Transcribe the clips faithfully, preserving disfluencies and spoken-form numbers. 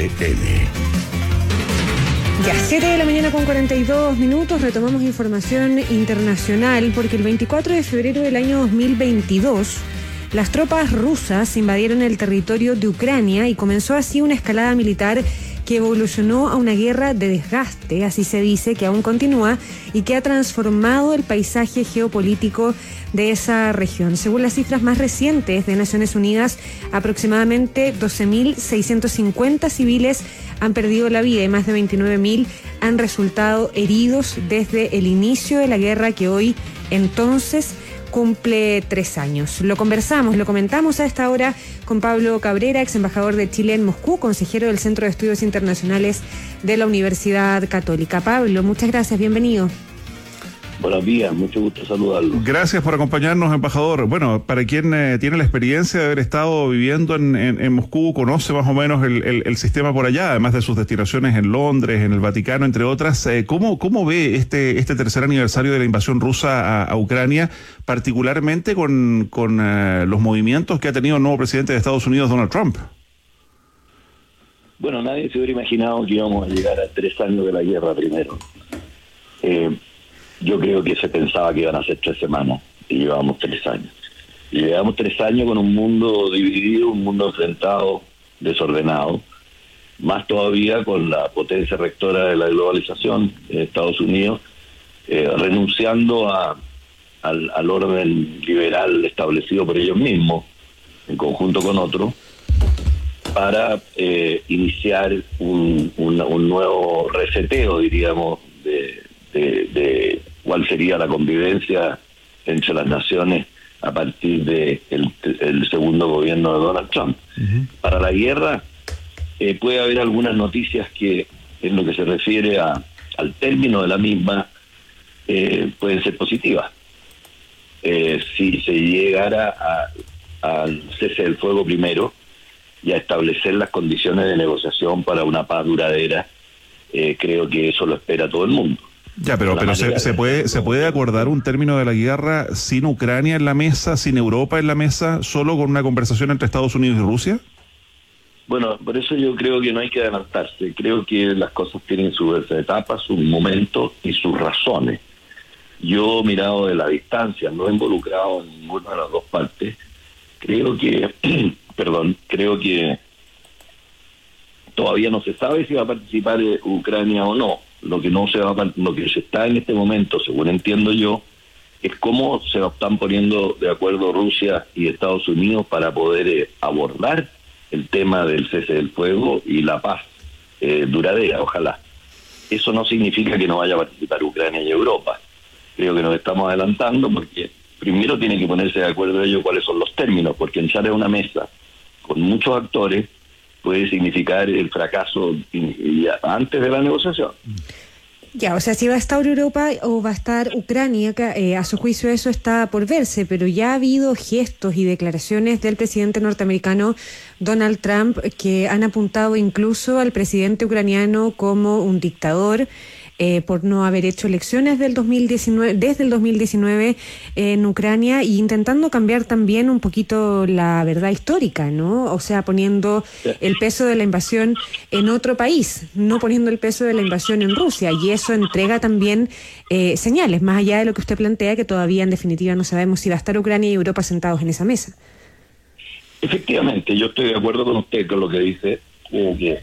N. Ya, siete de la mañana con cuarenta y dos minutos, retomamos información internacional porque el veinticuatro de febrero del año dos mil veintidós las tropas rusas invadieron el territorio de Ucrania y comenzó así una escalada militar que evolucionó a una guerra de desgaste, así se dice, que aún continúa y que ha transformado el paisaje geopolítico de esa región. Según las cifras más recientes de Naciones Unidas, aproximadamente doce mil seiscientos cincuenta civiles han perdido la vida y más de veintinueve mil han resultado heridos desde el inicio de la guerra, que hoy entonces cumple tres años. Lo conversamos, lo comentamos a esta hora con Pablo Cabrera, ex embajador de Chile en Moscú, consejero del Centro de Estudios Internacionales de la Universidad Católica. Pablo, muchas gracias, bienvenido. Buenos días, mucho gusto saludarlo. Gracias por acompañarnos, embajador. Bueno, para quien eh, tiene la experiencia de haber estado viviendo en, en, en Moscú, conoce más o menos el, el, el sistema por allá, además de sus destinaciones en Londres, en el Vaticano, entre otras. Eh, ¿cómo, ¿Cómo ve este, este tercer aniversario de la invasión rusa a, a Ucrania, particularmente con, con eh, los movimientos que ha tenido el nuevo presidente de Estados Unidos, Donald Trump? Bueno, nadie se hubiera imaginado que íbamos a llegar a tres años de la guerra primero. Eh, Yo creo que se pensaba que iban a ser tres semanas y llevamos tres años. Y llevamos tres años con un mundo dividido, un mundo enfrentado, desordenado, más todavía con la potencia rectora de la globalización en Estados Unidos, eh, renunciando a, al, al orden liberal establecido por ellos mismos, en conjunto con otros, para eh, iniciar un, un, un nuevo reseteo, diríamos, de, de, de cuál sería la convivencia entre las naciones a partir de el, el segundo gobierno de Donald Trump. Uh-huh. Para la guerra eh, puede haber algunas noticias que, en lo que se refiere a, al término de la misma, eh, pueden ser positivas. Eh, si se llegara a, al cese del fuego primero y a establecer las condiciones de negociación para una paz duradera, eh, creo que eso lo espera todo el mundo. Ya, pero, pero se, se puede se puede acordar un término de la guerra sin Ucrania en la mesa, sin Europa en la mesa, solo con una conversación entre Estados Unidos y Rusia. Bueno, por eso yo creo que no hay que adelantarse. Creo que las cosas tienen sus etapas, sus momentos y sus razones. Yo, mirado de la distancia, no involucrado en ninguna de las dos partes, creo que, perdón, creo que todavía no se sabe si va a participar Ucrania o no. Lo que no se va a, lo que se está en este momento, según entiendo yo, es cómo se están poniendo de acuerdo Rusia y Estados Unidos para poder eh, abordar el tema del cese del fuego y la paz eh, duradera, ojalá. Eso no significa que no vaya a participar Ucrania y Europa. Creo que nos estamos adelantando porque primero tienen que ponerse de acuerdo ellos cuáles son los términos, porque entrar a una mesa con muchos actores puede significar el fracaso antes de la negociación. Ya, o sea, si va a estar Europa o va a estar Ucrania, eh, a su juicio eso está por verse, pero ya ha habido gestos y declaraciones del presidente norteamericano Donald Trump que han apuntado incluso al presidente ucraniano como un dictador, Eh, por no haber hecho elecciones del dos mil diecinueve, desde el dos mil diecinueve en Ucrania, y intentando cambiar también un poquito la verdad histórica, ¿no? O sea, poniendo el peso de la invasión en otro país, no poniendo el peso de la invasión en Rusia, y eso entrega también eh, señales, más allá de lo que usted plantea, que todavía en definitiva no sabemos si va a estar Ucrania y Europa sentados en esa mesa. Efectivamente, yo estoy de acuerdo con usted con lo que dice, creo que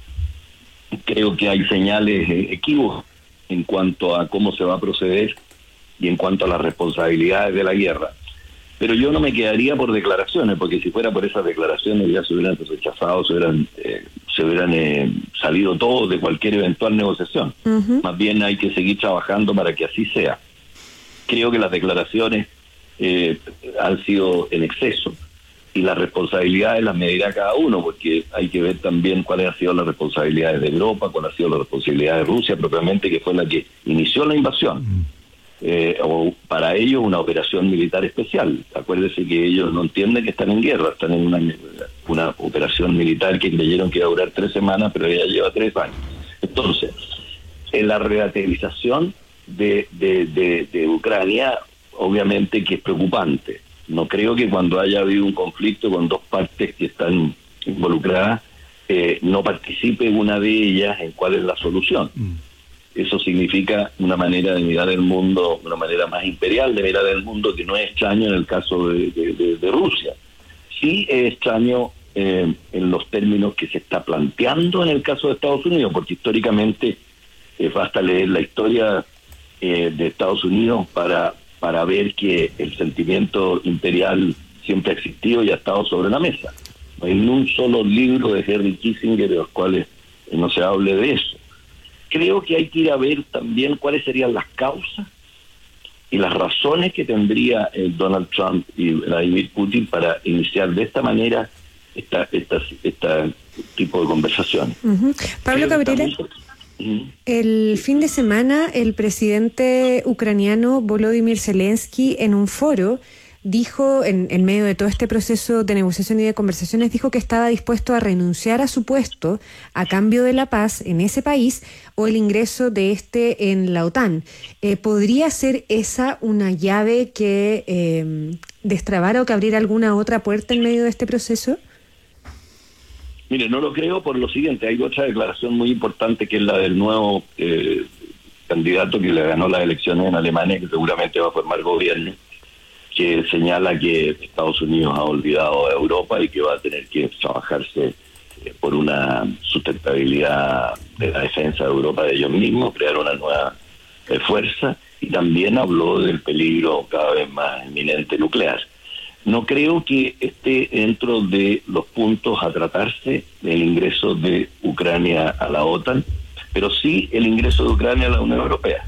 Creo que hay señales equívocas en cuanto a cómo se va a proceder y en cuanto a las responsabilidades de la guerra. Pero yo no me quedaría por declaraciones, porque si fuera por esas declaraciones ya se hubieran rechazado, se hubieran, eh, se hubieran eh, salido todos de cualquier eventual negociación. Uh-huh. Más bien hay que seguir trabajando para que así sea. Creo que las declaraciones eh, han sido en exceso, y las responsabilidades las medirá cada uno, porque hay que ver también cuáles han sido las responsabilidades de Europa, cuáles han sido las responsabilidades de Rusia propiamente, que fue la que inició la invasión. Mm. Eh, o para ellos una operación militar especial. Acuérdese que ellos no entienden que están en guerra, están en una, una operación militar que creyeron que iba a durar tres semanas, pero ya lleva tres años. Entonces, en la relativización de, de, de, de Ucrania, obviamente que es preocupante. No creo que cuando haya habido un conflicto con dos partes que están involucradas eh, no participe una de ellas en cuál es la solución. Mm. Eso significa una manera de mirar el mundo, una manera más imperial de mirar el mundo, que no es extraño en el caso de, de, de, de Rusia. Sí es extraño eh, en los términos que se está planteando en el caso de Estados Unidos, porque históricamente eh, basta leer la historia eh, de Estados Unidos para, para ver que el sentimiento imperial siempre ha existido y ha estado sobre la mesa. No hay ni un solo libro de Henry Kissinger de los cuales no se hable de eso. Creo que hay que ir a ver también cuáles serían las causas y las razones que tendría eh, Donald Trump y Vladimir Putin para iniciar de esta manera esta, esta, esta tipo de conversaciones. Uh-huh. Pablo Cabrera, uh-huh. El fin de semana el presidente ucraniano Volodymyr Zelensky en un foro dijo, en, en medio de todo este proceso de negociación y de conversaciones, dijo que estaba dispuesto a renunciar a su puesto a cambio de la paz en ese país o el ingreso de este en la OTAN. Eh, ¿Podría ser esa una llave que eh, destrabara o que abriera alguna otra puerta en medio de este proceso? Mire, no lo creo por lo siguiente. Hay otra declaración muy importante que es la del nuevo eh, candidato que le ganó las elecciones en Alemania, que seguramente va a formar gobierno, que señala que Estados Unidos ha olvidado a Europa y que va a tener que trabajarse eh, por una sustentabilidad de la defensa de Europa de ellos mismos, crear una nueva eh, fuerza, y también habló del peligro cada vez más inminente nuclear. No creo que esté dentro de los puntos a tratarse el ingreso de Ucrania a la OTAN, pero sí el ingreso de Ucrania a la Unión Europea,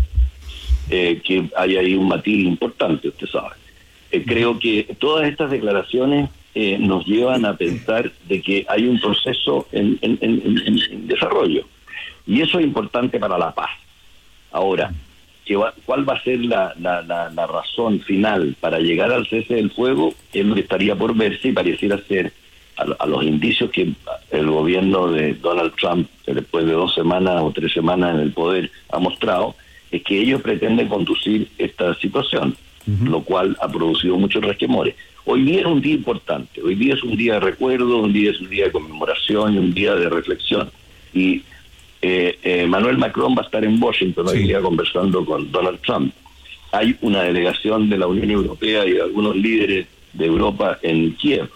eh, que hay ahí un matiz importante, usted sabe. Eh, creo que todas estas declaraciones eh, nos llevan a pensar de que hay un proceso en, en, en, en, en desarrollo, y eso es importante para la paz. Ahora, que va, ¿cuál va a ser la, la, la, la razón final para llegar al cese del fuego? Es lo que estaría por verse, y pareciera ser a, a los indicios que el gobierno de Donald Trump, que después de dos semanas o tres semanas en el poder, ha mostrado, es que ellos pretenden conducir esta situación, uh-huh. lo cual ha producido muchos resquemores. Hoy día es un día importante, hoy día es un día de recuerdo, un día es un día de conmemoración y un día de reflexión. Y eh, eh, Emmanuel Macron va a estar en Washington hoy sí. día conversando con Donald Trump. Hay una delegación de la Unión Europea y de algunos líderes de Europa en Kiev.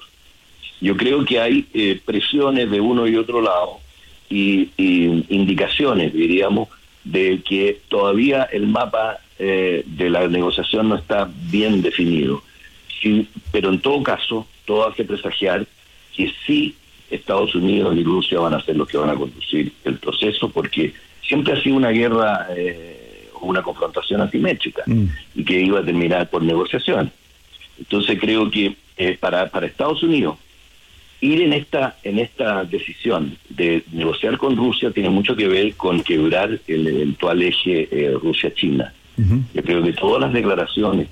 Yo creo que hay eh, presiones de uno y otro lado y, y indicaciones, diríamos, de que todavía el mapa eh, de la negociación no está bien definido. Sí, pero en todo caso, todo hace presagiar que sí Estados Unidos y Rusia van a ser los que van a conducir el proceso, porque siempre ha sido una guerra eh, o una confrontación asimétrica mm. y que iba a terminar por negociación. Entonces creo que eh, para, para Estados Unidos ir en esta en esta decisión de negociar con Rusia tiene mucho que ver con quebrar el eventual eje eh, Rusia-China. Uh-huh. Yo creo que todas las declaraciones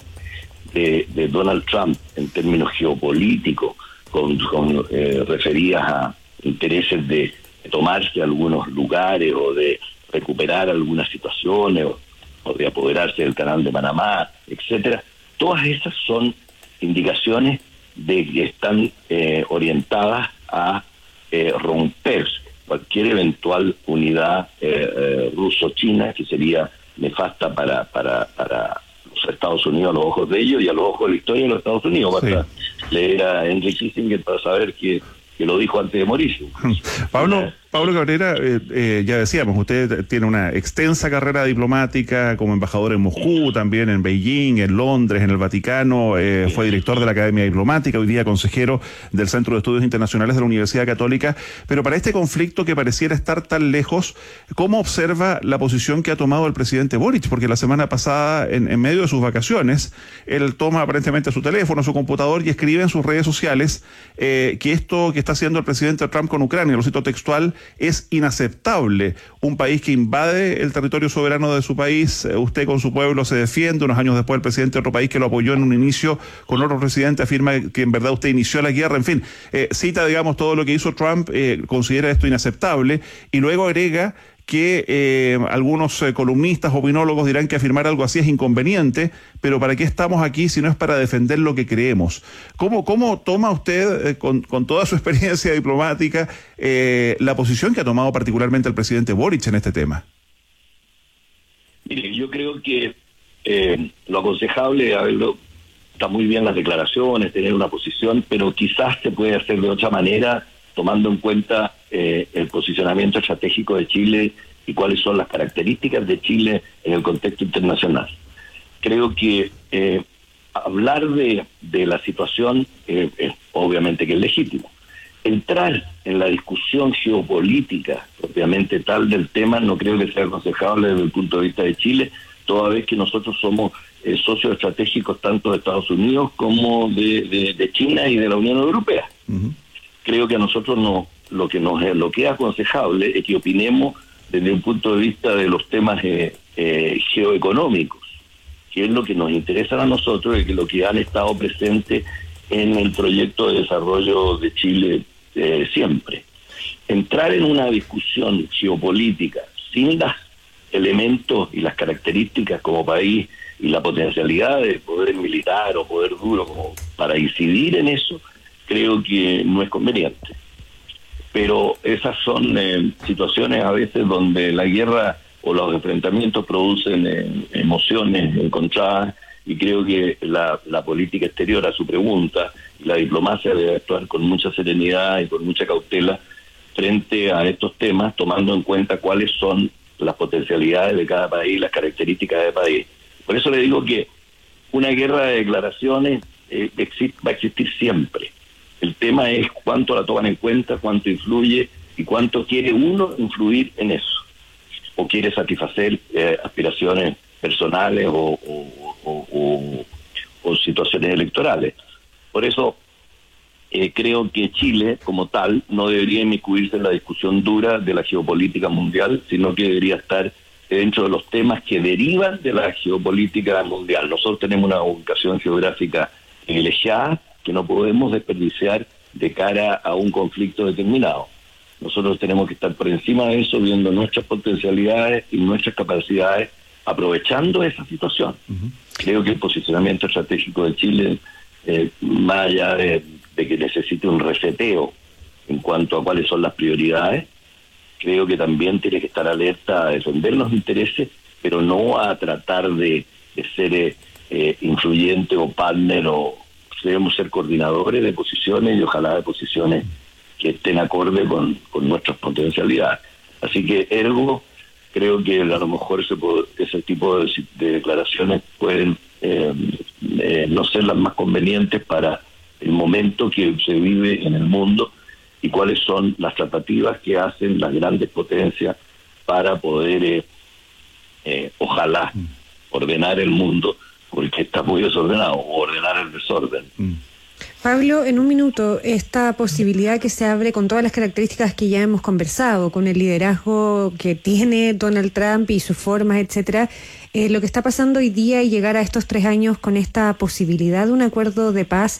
de, de Donald Trump en términos geopolíticos, con, con eh, referidas a intereses de, de tomarse algunos lugares o de recuperar algunas situaciones o, o de apoderarse del canal de Panamá, etcétera, todas esas son indicaciones de que están eh, orientadas a eh, romper cualquier eventual unidad eh, eh, ruso-china, que sería nefasta para, para, para los Estados Unidos a los ojos de ellos y a los ojos de la historia de los Estados Unidos. Basta sí. leer a Henry Kissinger para saber que, que lo dijo antes de morirse. Pablo, Pablo Cabrera, eh, eh, ya decíamos, usted tiene una extensa carrera diplomática como embajador en Moscú, también en Beijing, en Londres, en el Vaticano, eh, fue director de la Academia Diplomática, hoy día consejero del Centro de Estudios Internacionales de la Universidad Católica, pero para este conflicto que pareciera estar tan lejos, ¿cómo observa la posición que ha tomado el presidente Boric? Porque la semana pasada, en, en medio de sus vacaciones, él toma aparentemente su teléfono, su computador y escribe en sus redes sociales eh, que esto que está haciendo el presidente Trump con Ucrania, lo cito textual, es inaceptable. Un país que invade el territorio soberano de su país, eh, usted con su pueblo se defiende, unos años después el presidente de otro país que lo apoyó en un inicio con otro presidente afirma que en verdad usted inició la guerra, en fin, eh, cita digamos todo lo que hizo Trump, eh, considera esto inaceptable y luego agrega que eh, algunos eh, columnistas, opinólogos dirán que afirmar algo así es inconveniente, pero ¿para qué estamos aquí si no es para defender lo que creemos? ¿Cómo, cómo toma usted, eh, con, con toda su experiencia diplomática, eh, la posición que ha tomado particularmente el presidente Boric en este tema? Mire, yo creo que eh, lo aconsejable, a verlo, está muy bien las declaraciones, tener una posición, pero quizás se puede hacer de otra manera, tomando en cuenta eh, el posicionamiento estratégico de Chile y cuáles son las características de Chile en el contexto internacional. Creo que eh, hablar de, de la situación eh, es obviamente que es legítimo. Entrar en la discusión geopolítica propiamente tal del tema no creo que sea aconsejable desde el punto de vista de Chile, toda vez que nosotros somos eh, socios estratégicos tanto de Estados Unidos como de, de, de China y de la Unión Europea. Uh-huh. Creo que a nosotros no, lo que nos lo que es aconsejable es que opinemos desde un punto de vista de los temas eh, eh, geoeconómicos, que es lo que nos interesa a nosotros y que lo que han estado presentes en el proyecto de desarrollo de Chile eh, siempre. Entrar en una discusión geopolítica sin los elementos y las características como país y la potencialidad de poder militar o poder duro como para incidir en eso, creo que no es conveniente. Pero esas son eh, situaciones a veces donde la guerra o los enfrentamientos producen eh, emociones encontradas, y creo que la, la política exterior, a su pregunta, y la diplomacia debe actuar con mucha serenidad y con mucha cautela frente a estos temas, tomando en cuenta cuáles son las potencialidades de cada país, las características de cada país. Por eso le digo que una guerra de declaraciones eh, exist, va a existir siempre. El tema es cuánto la toman en cuenta, cuánto influye y cuánto quiere uno influir en eso. O quiere satisfacer eh, aspiraciones personales o, o, o, o, o situaciones electorales. Por eso eh, creo que Chile, como tal, no debería inmiscuirse en la discusión dura de la geopolítica mundial, sino que debería estar dentro de los temas que derivan de la geopolítica mundial. Nosotros tenemos una ubicación geográfica privilegiada que no podemos desperdiciar de cara a un conflicto determinado. Nosotros tenemos que estar por encima de eso, viendo nuestras potencialidades y nuestras capacidades, aprovechando esa situación. Uh-huh. Creo que el posicionamiento estratégico de Chile, eh, más allá de, de que necesite un reseteo en cuanto a cuáles son las prioridades, creo que también tiene que estar alerta a defender los intereses, pero no a tratar de, de ser eh, eh, influyente o partner, o debemos ser coordinadores de posiciones y ojalá de posiciones que estén acorde con, con nuestras potencialidades. Así que ergo, creo que a lo mejor ese, ese tipo de, de declaraciones pueden eh, eh, no ser las más convenientes para el momento que se vive en el mundo y cuáles son las tratativas que hacen las grandes potencias para poder, eh, eh, ojalá, ordenar el mundo, porque está muy desordenado, o ordenar el desorden. Mm. Pablo, en un minuto, esta posibilidad que se abre con todas las características que ya hemos conversado, con el liderazgo que tiene Donald Trump y sus formas, etcétera, eh, lo que está pasando hoy día y llegar a estos tres años con esta posibilidad de un acuerdo de paz,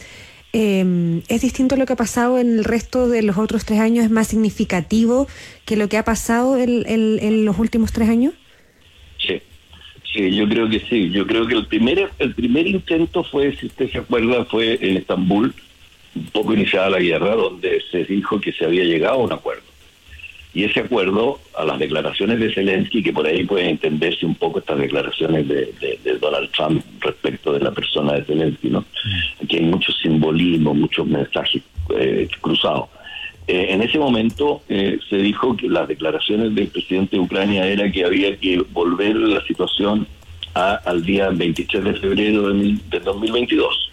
eh, ¿es distinto a lo que ha pasado en el resto de los otros tres años? ¿Es más significativo que lo que ha pasado en, en, en los últimos tres años? Sí. Sí, yo creo que sí. Yo creo que el primer el primer intento fue, si usted se acuerda, fue en Estambul, un poco iniciada la guerra, donde se dijo que se había llegado a un acuerdo. Y ese acuerdo, a las declaraciones de Zelensky, que por ahí pueden entenderse un poco estas declaraciones de, de, de Donald Trump respecto de la persona de Zelensky, ¿no? Aquí hay mucho simbolismo, muchos mensajes eh, cruzados. Eh, en ese momento eh, se dijo que las declaraciones del presidente de Ucrania era que había que volver la situación a, al día veintitrés de febrero de, mil, de dos mil veintidós.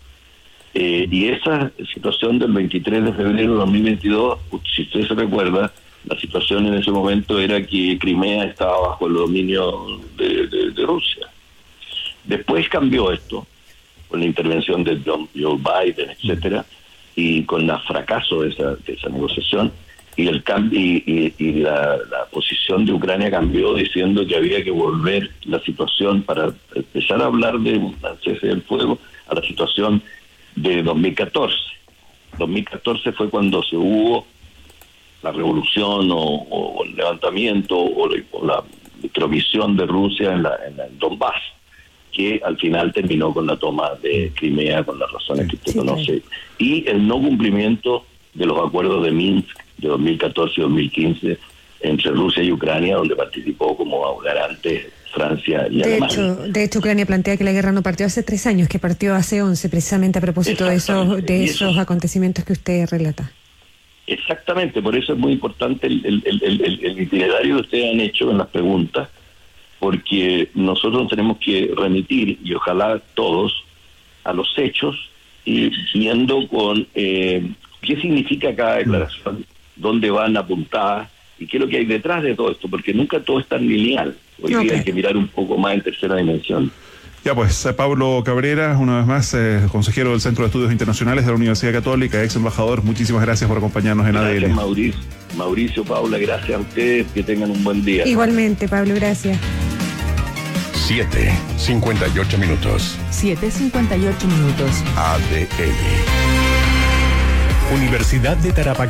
Eh, y esa situación del veintitrés de febrero de dos mil veintidós, si usted se recuerda, la situación en ese momento era que Crimea estaba bajo el dominio de, de, de Rusia. Después cambió esto, con la intervención de Joe Biden, etcétera, y con el fracaso de esa, de esa negociación, y el cambio y, y, y la, la posición de Ucrania cambió diciendo que había que volver la situación para empezar a hablar de un cese del fuego a la situación de dos mil catorce. dos mil catorce fue cuando se hubo la revolución o, o el levantamiento o la, o la intromisión de Rusia en, la, en el Donbass, que al final terminó con la toma de Crimea, con las razones que usted sí, conoce, claro. Y el no cumplimiento de los acuerdos de Minsk de dos mil catorce y dos mil quince entre Rusia y Ucrania, donde participó como garante Francia y de Alemania. Hecho, de hecho, Ucrania plantea que la guerra no partió hace tres años, que partió hace once, precisamente a propósito de esos, de esos eso, acontecimientos que usted relata. Exactamente, por eso es muy importante el, el, el, el, el itinerario que ustedes han hecho en las preguntas, porque nosotros tenemos que remitir, y ojalá todos, a los hechos, y viendo con eh, qué significa cada declaración, dónde van apuntadas, y qué es lo que hay detrás de todo esto, porque nunca todo es tan lineal. Hoy okay. día hay que mirar un poco más en tercera dimensión. Ya pues, Pablo Cabrera, una vez más, eh, consejero del Centro de Estudios Internacionales de la Universidad Católica, ex embajador, muchísimas gracias por acompañarnos en gracias, A D N. Mauricio, Mauricio, Paula, gracias a ustedes, que tengan un buen día. Igualmente, Pablo, gracias. siete cincuenta y ocho minutos. siete cincuenta y ocho minutos. A D N. Universidad de Tarapacá.